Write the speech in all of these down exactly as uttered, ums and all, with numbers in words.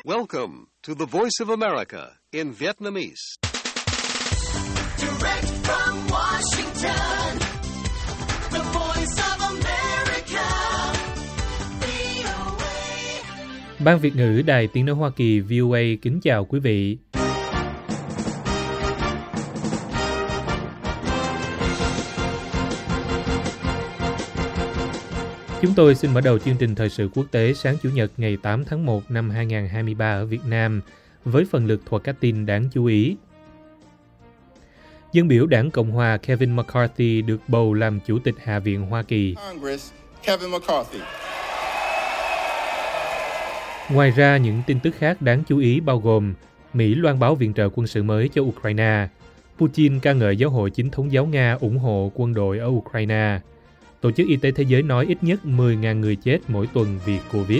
Welcome to the Voice of America in Vietnamese. Direct from Washington, the Voice of America, vê o a. Ban Việt ngữ Đài Tiếng nói Hoa Kỳ vê o a kính chào quý vị. Chúng tôi xin mở đầu chương trình thời sự quốc tế sáng Chủ nhật ngày tám tháng một năm hai nghìn không trăm hai mươi ba ở Việt Nam với phần lược thuộc các tin đáng chú ý. Dân biểu Đảng Cộng hòa Kevin McCarthy được bầu làm Chủ tịch Hạ viện Hoa Kỳ. Congress, Kevin McCarthy. Ngoài ra, những tin tức khác đáng chú ý bao gồm Mỹ loan báo viện trợ quân sự mới cho Ukraine, Putin ca ngợi giáo hội chính thống giáo Nga ủng hộ quân đội ở Ukraine, Tổ chức Y tế Thế giới nói ít nhất mười nghìn người chết mỗi tuần vì Covid.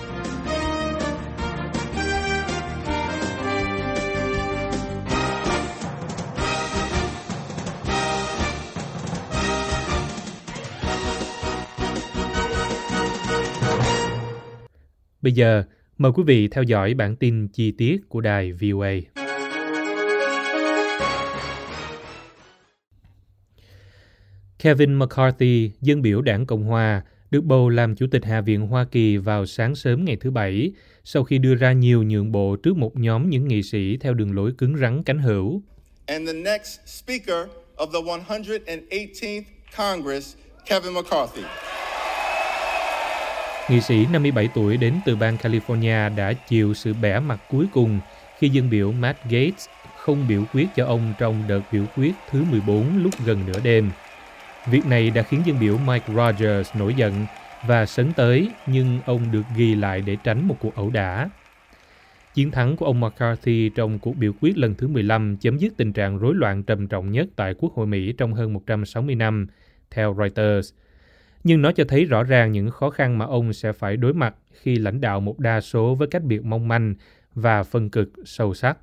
Bây giờ, mời quý vị theo dõi bản tin chi tiết của đài vê o a. Kevin McCarthy, dân biểu Đảng Cộng hòa, được bầu làm Chủ tịch Hạ viện Hoa Kỳ vào sáng sớm ngày thứ Bảy, sau khi đưa ra nhiều nhượng bộ trước một nhóm những nghị sĩ theo đường lối cứng rắn cánh hữu. And the next Speaker of the one hundred eighteenth Congress, Kevin McCarthy. Nghị sĩ năm mươi bảy tuổi đến từ bang California đã chịu sự bẻ mặt cuối cùng khi dân biểu Matt Gaetz không biểu quyết cho ông trong đợt biểu quyết thứ mười bốn lúc gần nửa đêm. Việc này đã khiến dân biểu Mike Rogers nổi giận và sấn tới, nhưng ông được ghi lại để tránh một cuộc ẩu đả. Chiến thắng của ông McCarthy trong cuộc biểu quyết lần thứ mười lăm chấm dứt tình trạng rối loạn trầm trọng nhất tại Quốc hội Mỹ trong hơn một trăm sáu mươi năm, theo Reuters. Nhưng nó cho thấy rõ ràng những khó khăn mà ông sẽ phải đối mặt khi lãnh đạo một đa số với cách biệt mong manh và phân cực sâu sắc.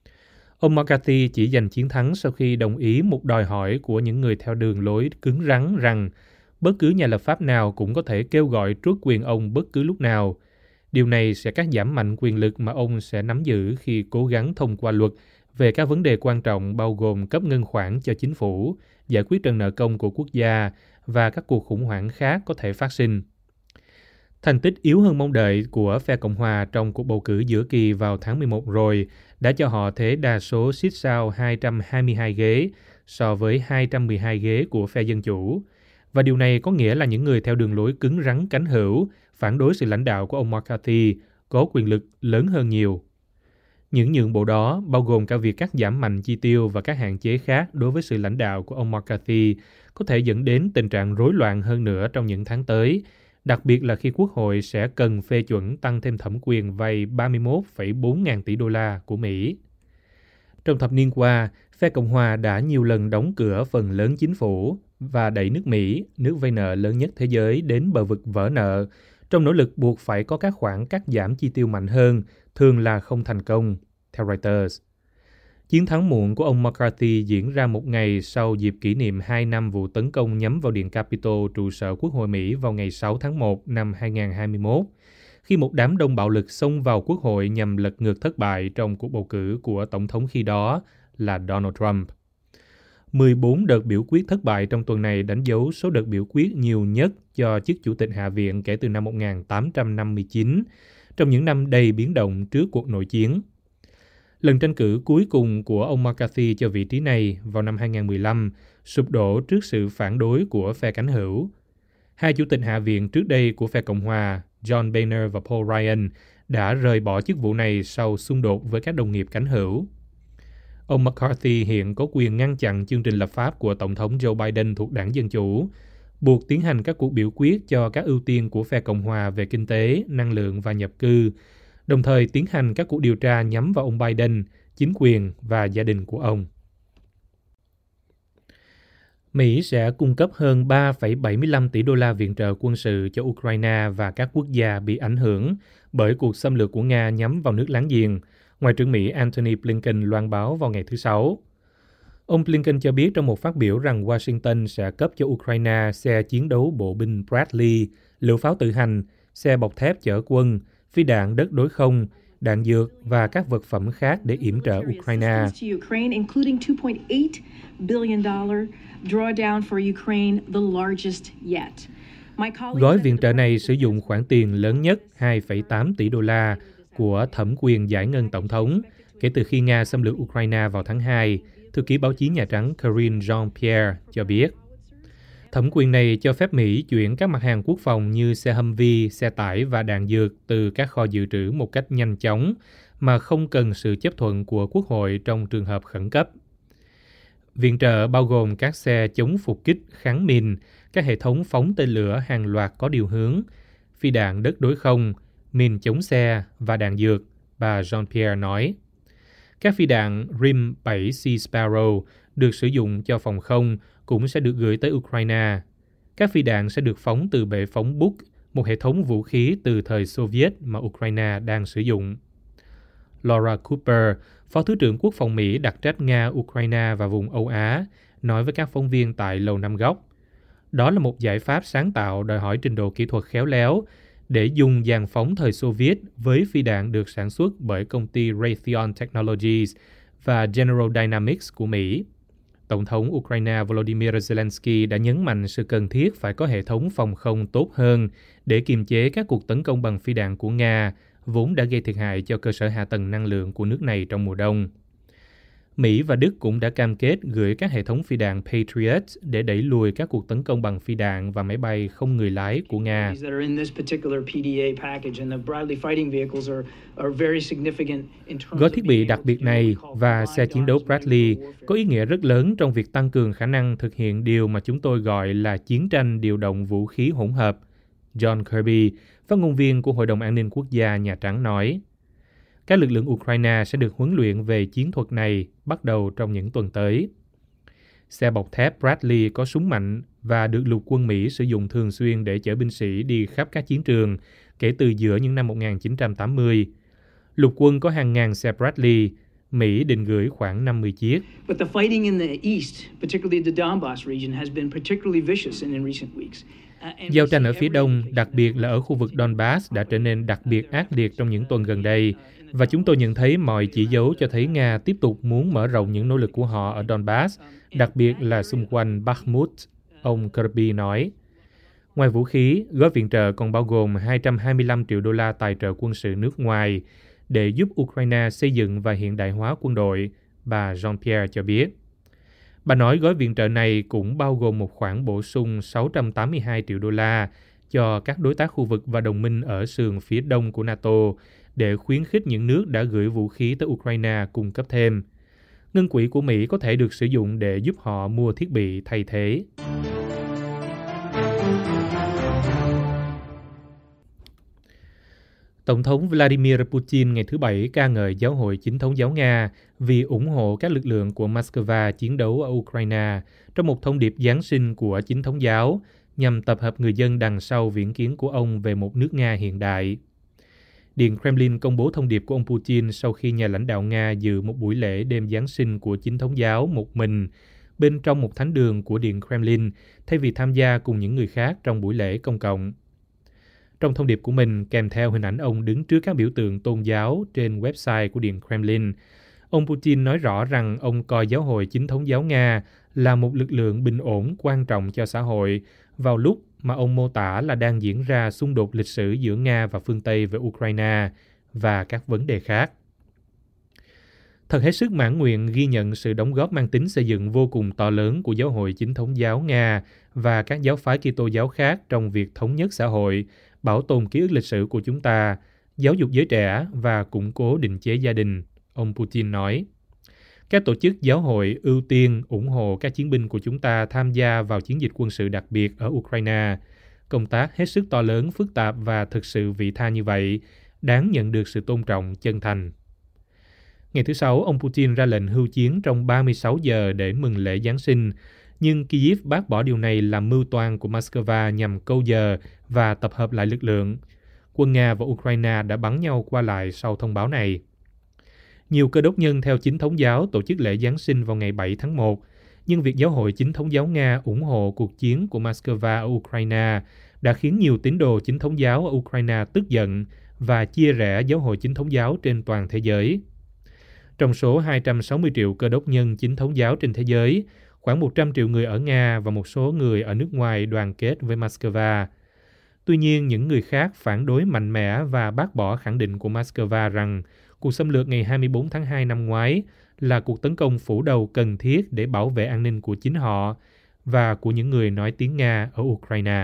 Ông McCarthy chỉ giành chiến thắng sau khi đồng ý một đòi hỏi của những người theo đường lối cứng rắn rằng bất cứ nhà lập pháp nào cũng có thể kêu gọi truất quyền ông bất cứ lúc nào. Điều này sẽ cắt giảm mạnh quyền lực mà ông sẽ nắm giữ khi cố gắng thông qua luật về các vấn đề quan trọng bao gồm cấp ngân khoản cho chính phủ, giải quyết trần nợ công của quốc gia và các cuộc khủng hoảng khác có thể phát sinh. Thành tích yếu hơn mong đợi của phe Cộng hòa trong cuộc bầu cử giữa kỳ vào tháng mười một rồi đã cho họ thế đa số xít sao hai trăm hai mươi hai ghế so với hai trăm mười hai ghế của phe Dân Chủ. Và điều này có nghĩa là những người theo đường lối cứng rắn cánh hữu phản đối sự lãnh đạo của ông McCarthy có quyền lực lớn hơn nhiều. Những nhượng bộ đó bao gồm cả việc cắt giảm mạnh chi tiêu và các hạn chế khác đối với sự lãnh đạo của ông McCarthy có thể dẫn đến tình trạng rối loạn hơn nữa trong những tháng tới, đặc biệt là khi Quốc hội sẽ cần phê chuẩn tăng thêm thẩm quyền vay ba mươi mốt phẩy bốn ngàn tỷ đô la của Mỹ. Trong thập niên qua, phe Cộng hòa đã nhiều lần đóng cửa phần lớn chính phủ và đẩy nước Mỹ, nước vay nợ lớn nhất thế giới, đến bờ vực vỡ nợ, trong nỗ lực buộc phải có các khoản cắt giảm chi tiêu mạnh hơn, thường là không thành công, theo Reuters. Chiến thắng muộn của ông McCarthy diễn ra một ngày sau dịp kỷ niệm hai năm vụ tấn công nhắm vào Điện Capitol, trụ sở Quốc hội Mỹ vào ngày sáu tháng một năm hai nghìn không trăm hai mươi mốt, khi một đám đông bạo lực xông vào Quốc hội nhằm lật ngược thất bại trong cuộc bầu cử của Tổng thống khi đó là Donald Trump. mười bốn đợt biểu quyết thất bại trong tuần này đánh dấu số đợt biểu quyết nhiều nhất cho chức Chủ tịch Hạ viện kể từ năm một nghìn tám trăm năm mươi chín, trong những năm đầy biến động trước cuộc nội chiến. Lần tranh cử cuối cùng của ông McCarthy cho vị trí này vào năm hai nghìn không trăm mười lăm sụp đổ trước sự phản đối của phe cánh hữu. Hai chủ tịch Hạ viện trước đây của phe Cộng hòa, John Boehner và Paul Ryan, đã rời bỏ chức vụ này sau xung đột với các đồng nghiệp cánh hữu. Ông McCarthy hiện có quyền ngăn chặn chương trình lập pháp của Tổng thống Joe Biden thuộc Đảng Dân Chủ, buộc tiến hành các cuộc biểu quyết cho các ưu tiên của phe Cộng hòa về kinh tế, năng lượng và nhập cư, đồng thời tiến hành các cuộc điều tra nhắm vào ông Biden, chính quyền và gia đình của ông. Mỹ sẽ cung cấp hơn ba phẩy bảy mươi lăm tỷ đô la viện trợ quân sự cho Ukraine và các quốc gia bị ảnh hưởng bởi cuộc xâm lược của Nga nhắm vào nước láng giềng, Ngoại trưởng Mỹ Antony Blinken loan báo vào ngày thứ Sáu. Ông Blinken cho biết trong một phát biểu rằng Washington sẽ cấp cho Ukraine xe chiến đấu bộ binh Bradley, lựu pháo tự hành, xe bọc thép chở quân, phi đạn đất đối không đạn dược và các vật phẩm khác để yểm trợ Ukraine. Gói viện trợ này sử dụng khoản tiền lớn nhất hai phẩy tám tỷ đô la của thẩm quyền giải ngân tổng thống kể từ khi Nga xâm lược Ukraine vào tháng hai, thư ký báo chí Nhà Trắng Karine Jean-Pierre cho biết. Thẩm quyền này cho phép Mỹ chuyển các mặt hàng quốc phòng như xe Humvee, xe tải và đạn dược từ các kho dự trữ một cách nhanh chóng mà không cần sự chấp thuận của Quốc hội trong trường hợp khẩn cấp. Viện trợ bao gồm các xe chống phục kích kháng mìn, các hệ thống phóng tên lửa hàng loạt có điều hướng, phi đạn đất đối không, mìn chống xe và đạn dược, bà Jean-Pierre nói. Các phi đạn R I M bảy Sea Sparrow được sử dụng cho phòng không cũng sẽ được gửi tới Ukraine. Các phi đạn sẽ được phóng từ bệ phóng Buk, một hệ thống vũ khí từ thời Xô Viết mà Ukraine đang sử dụng. Laura Cooper, Phó Thứ trưởng Quốc phòng Mỹ đặc trách Nga, Ukraine và vùng Âu Á, nói với các phóng viên tại Lầu Năm Góc. Đó là một giải pháp sáng tạo đòi hỏi trình độ kỹ thuật khéo léo để dùng dàn phóng thời Xô Viết với phi đạn được sản xuất bởi công ty Raytheon Technologies và General Dynamics của Mỹ. Tổng thống Ukraine Volodymyr Zelensky đã nhấn mạnh sự cần thiết phải có hệ thống phòng không tốt hơn để kiềm chế các cuộc tấn công bằng phi đạn của Nga, vốn đã gây thiệt hại cho cơ sở hạ tầng năng lượng của nước này trong mùa đông. Mỹ và Đức cũng đã cam kết gửi các hệ thống phi đạn Patriot để đẩy lùi các cuộc tấn công bằng phi đạn và máy bay không người lái của Nga. Gói thiết bị đặc biệt này và xe chiến đấu Bradley có ý nghĩa rất lớn trong việc tăng cường khả năng thực hiện điều mà chúng tôi gọi là chiến tranh điều động vũ khí hỗn hợp. John Kirby, phát ngôn viên của Hội đồng An ninh Quốc gia Nhà Trắng nói. Các lực lượng Ukraine sẽ được huấn luyện về chiến thuật này bắt đầu trong những tuần tới. Xe bọc thép Bradley có súng mạnh và được lục quân Mỹ sử dụng thường xuyên để chở binh sĩ đi khắp các chiến trường kể từ giữa những năm một nghìn chín trăm tám mươi. Lục quân có hàng ngàn xe Bradley, Mỹ định gửi khoảng năm mươi chiếc. But the fighting in the east, particularly the Donbass region, has been particularly vicious in recent weeks. Giao tranh ở phía đông, đặc biệt là ở khu vực Donbass, đã trở nên đặc biệt ác liệt trong những tuần gần đây, và chúng tôi nhận thấy mọi chỉ dấu cho thấy Nga tiếp tục muốn mở rộng những nỗ lực của họ ở Donbass, đặc biệt là xung quanh Bakhmut, ông Kirby nói. Ngoài vũ khí, gói viện trợ còn bao gồm hai trăm hai mươi lăm triệu đô la tài trợ quân sự nước ngoài để giúp Ukraine xây dựng và hiện đại hóa quân đội, bà Jean-Pierre cho biết. Bà nói gói viện trợ này cũng bao gồm một khoản bổ sung sáu trăm tám mươi hai triệu đô la cho các đối tác khu vực và đồng minh ở sườn phía đông của NATO để khuyến khích những nước đã gửi vũ khí tới Ukraine cung cấp thêm. Ngân quỹ của Mỹ có thể được sử dụng để giúp họ mua thiết bị thay thế. Tổng thống Vladimir Putin ngày thứ Bảy ca ngợi Giáo hội Chính thống giáo Nga vì ủng hộ các lực lượng của Moscow chiến đấu ở Ukraine trong một thông điệp Giáng sinh của Chính thống giáo nhằm tập hợp người dân đằng sau viễn kiến của ông về một nước Nga hiện đại. Điện Kremlin công bố thông điệp của ông Putin sau khi nhà lãnh đạo Nga dự một buổi lễ đêm Giáng sinh của Chính thống giáo một mình bên trong một thánh đường của Điện Kremlin thay vì tham gia cùng những người khác trong buổi lễ công cộng. Trong thông điệp của mình, kèm theo hình ảnh ông đứng trước các biểu tượng tôn giáo trên website của Điện Kremlin, ông Putin nói rõ rằng ông coi Giáo hội Chính thống giáo Nga là một lực lượng bình ổn quan trọng cho xã hội vào lúc mà ông mô tả là đang diễn ra xung đột lịch sử giữa Nga và phương Tây về Ukraine và các vấn đề khác. Thật hết sức mãn nguyện ghi nhận sự đóng góp mang tính xây dựng vô cùng to lớn của Giáo hội Chính thống giáo Nga và các giáo phái Kitô giáo khác trong việc thống nhất xã hội, bảo tồn ký ức lịch sử của chúng ta, giáo dục giới trẻ và củng cố định chế gia đình, ông Putin nói. Các tổ chức giáo hội ưu tiên ủng hộ các chiến binh của chúng ta tham gia vào chiến dịch quân sự đặc biệt ở Ukraine. Công tác hết sức to lớn, phức tạp và thực sự vị tha như vậy, đáng nhận được sự tôn trọng chân thành. Ngày thứ Sáu, ông Putin ra lệnh hưu chiến trong ba mươi sáu giờ để mừng lễ Giáng sinh, nhưng Kyiv bác bỏ điều này làm mưu toan của Moscow nhằm câu giờ và tập hợp lại lực lượng. Quân Nga và Ukraine đã bắn nhau qua lại sau thông báo này. Nhiều cơ đốc nhân theo Chính thống giáo tổ chức lễ Giáng sinh vào ngày bảy tháng một, nhưng việc Giáo hội Chính thống giáo Nga ủng hộ cuộc chiến của Moscow ở Ukraine đã khiến nhiều tín đồ Chính thống giáo ở Ukraine tức giận và chia rẽ giáo hội chính thống giáo trên toàn thế giới. Trong số hai trăm sáu mươi triệu cơ đốc nhân chính thống giáo trên thế giới, khoảng một trăm triệu người ở Nga và một số người ở nước ngoài đoàn kết với Moscow. Tuy nhiên, những người khác phản đối mạnh mẽ và bác bỏ khẳng định của Moscow rằng cuộc xâm lược ngày hai mươi bốn tháng hai năm ngoái là cuộc tấn công phủ đầu cần thiết để bảo vệ an ninh của chính họ và của những người nói tiếng Nga ở Ukraine.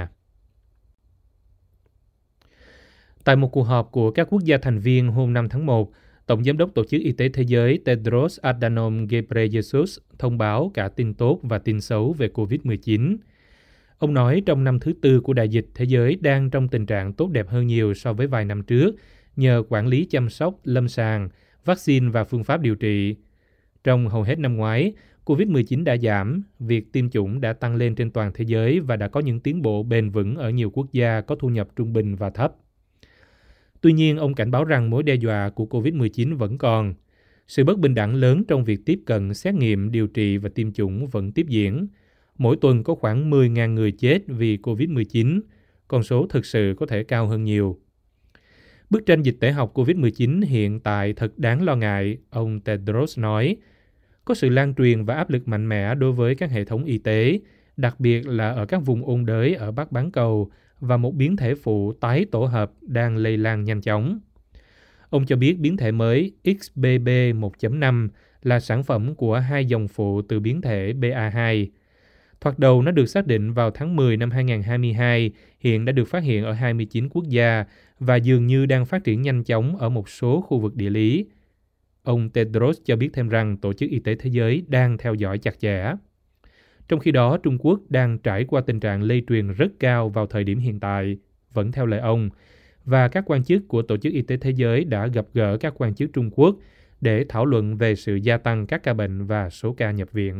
Tại một cuộc họp của các quốc gia thành viên hôm năm tháng một, Tổng Giám đốc Tổ chức Y tế Thế giới Tedros Adhanom Ghebreyesus thông báo cả tin tốt và tin xấu về covid mười chín. Ông nói trong năm thứ tư của đại dịch, thế giới đang trong tình trạng tốt đẹp hơn nhiều so với vài năm trước nhờ quản lý chăm sóc, lâm sàng, vaccine và phương pháp điều trị. Trong hầu hết năm ngoái, covid mười chín đã giảm, việc tiêm chủng đã tăng lên trên toàn thế giới và đã có những tiến bộ bền vững ở nhiều quốc gia có thu nhập trung bình và thấp. Tuy nhiên, ông cảnh báo rằng mối đe dọa của covid mười chín vẫn còn. Sự bất bình đẳng lớn trong việc tiếp cận, xét nghiệm, điều trị và tiêm chủng vẫn tiếp diễn. Mỗi tuần có khoảng mười nghìn người chết vì covid mười chín, con số thực sự có thể cao hơn nhiều. Bức tranh dịch tễ học covid mười chín hiện tại thật đáng lo ngại, ông Tedros nói. Có sự lan truyền và áp lực mạnh mẽ đối với các hệ thống y tế, đặc biệt là ở các vùng ôn đới ở Bắc bán cầu và một biến thể phụ tái tổ hợp đang lây lan nhanh chóng. Ông cho biết biến thể mới X B B một chấm năm là sản phẩm của hai dòng phụ từ biến thể B A hai. Thoạt đầu nó được xác định vào tháng mười năm hai nghìn không trăm hai mươi hai, hiện đã được phát hiện ở hai mươi chín quốc gia và dường như đang phát triển nhanh chóng ở một số khu vực địa lý. Ông Tedros cho biết thêm rằng Tổ chức Y tế Thế giới đang theo dõi chặt chẽ. Trong khi đó, Trung Quốc đang trải qua tình trạng lây truyền rất cao vào thời điểm hiện tại, vẫn theo lời ông, và các quan chức của Tổ chức Y tế Thế giới đã gặp gỡ các quan chức Trung Quốc để thảo luận về sự gia tăng các ca bệnh và số ca nhập viện.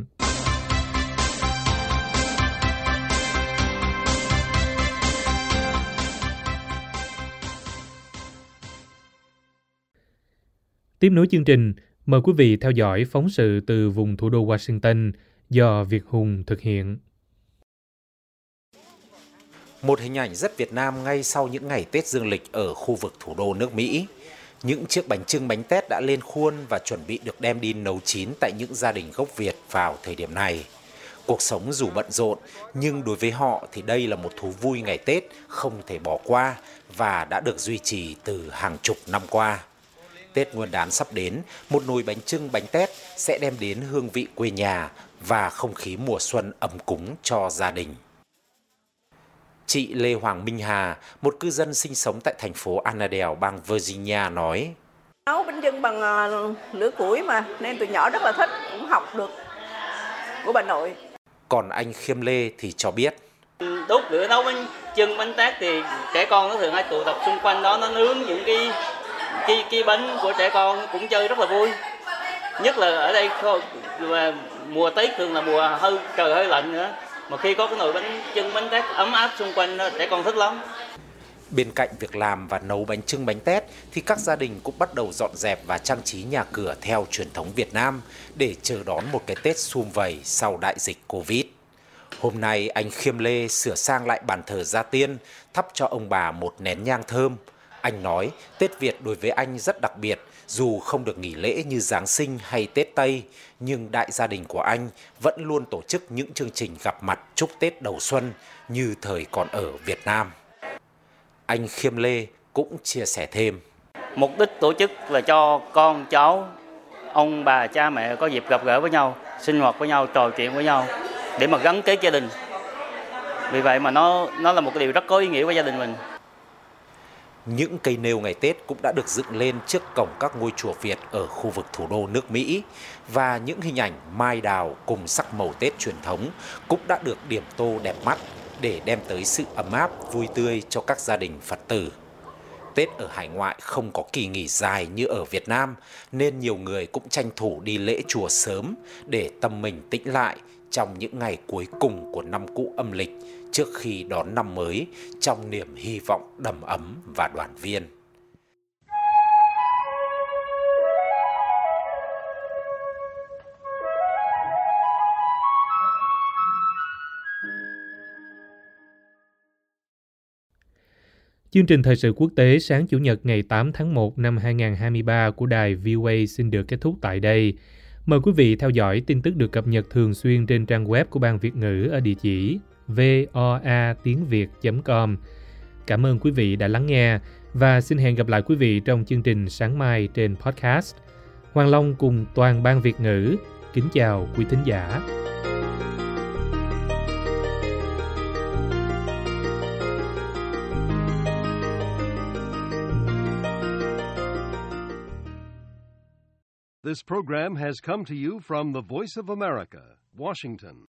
Tiếp nối chương trình, mời quý vị theo dõi phóng sự từ vùng thủ đô Washington do Việt Hùng thực hiện. Một hình ảnh rất Việt Nam ngay sau những ngày Tết dương lịch ở khu vực thủ đô nước Mỹ. Những chiếc bánh chưng bánh tét đã lên khuôn và chuẩn bị được đem đi nấu chín tại những gia đình gốc Việt vào thời điểm này. Cuộc sống dù bận rộn, nhưng đối với họ thì đây là một thú vui ngày Tết không thể bỏ qua và đã được duy trì từ hàng chục năm qua. Tết Nguyên đán sắp đến, một nồi bánh chưng bánh tét sẽ đem đến hương vị quê nhà và không khí mùa xuân ấm cúng cho gia đình. Chị Lê Hoàng Minh Hà, một cư dân sinh sống tại thành phố Annandale, bang Virginia nói: Nấu bánh chưng bằng lửa củi mà, nên tụi nhỏ rất là thích, cũng học được của bà nội. Còn anh Khiêm Lê thì cho biết: Đốt lửa nấu bánh chưng bánh tét thì trẻ con nó thường hay tụ tập xung quanh đó, nó nướng những cái cái cái bánh của trẻ con cũng chơi rất là vui. Nhất là ở đây mùa Tết thường là mùa hơi trời hơi lạnh nữa, mà khi có cái nồi bánh chưng bánh tét ấm áp xung quanh đó, trẻ con thích lắm. Bên cạnh việc làm và nấu bánh chưng bánh tét thì các gia đình cũng bắt đầu dọn dẹp và trang trí nhà cửa theo truyền thống Việt Nam để chờ đón một cái Tết sum vầy sau đại dịch Covid. Hôm nay anh Khiêm Lê sửa sang lại bàn thờ gia tiên, thắp cho ông bà một nén nhang thơm. Anh nói Tết Việt đối với anh rất đặc biệt, dù không được nghỉ lễ như Giáng sinh hay Tết Tây, nhưng đại gia đình của anh vẫn luôn tổ chức những chương trình gặp mặt chúc Tết đầu xuân như thời còn ở Việt Nam. Anh Khiêm Lê cũng chia sẻ thêm: Mục đích tổ chức là cho con cháu, ông bà, cha mẹ có dịp gặp gỡ với nhau, sinh hoạt với nhau, trò chuyện với nhau để mà gắn kết gia đình. Vì vậy mà nó nó là một cái điều rất có ý nghĩa với gia đình mình. Những cây nêu ngày Tết cũng đã được dựng lên trước cổng các ngôi chùa Việt ở khu vực thủ đô nước Mỹ, và những hình ảnh mai đào cùng sắc màu Tết truyền thống cũng đã được điểm tô đẹp mắt để đem tới sự ấm áp, vui tươi cho các gia đình Phật tử. Tết ở hải ngoại không có kỳ nghỉ dài như ở Việt Nam, nên nhiều người cũng tranh thủ đi lễ chùa sớm để tâm mình tĩnh lại trong những ngày cuối cùng của năm cũ âm lịch trước khi đón năm mới trong niềm hy vọng đầm ấm và đoàn viên. Chương trình thời sự quốc tế sáng Chủ nhật ngày tám tháng một năm hai nghìn không trăm hai mươi ba của đài vê o a xin được kết thúc tại đây. Mời quý vị theo dõi tin tức được cập nhật thường xuyên trên trang web của Ban Việt ngữ ở địa chỉ voa tiếng việt chấm com. Cảm ơn quý vị đã lắng nghe và xin hẹn gặp lại quý vị trong chương trình sáng mai trên podcast. Hoàng Long cùng toàn Ban Việt ngữ kính chào quý thính giả. This program has come to you from the Voice of America, Washington.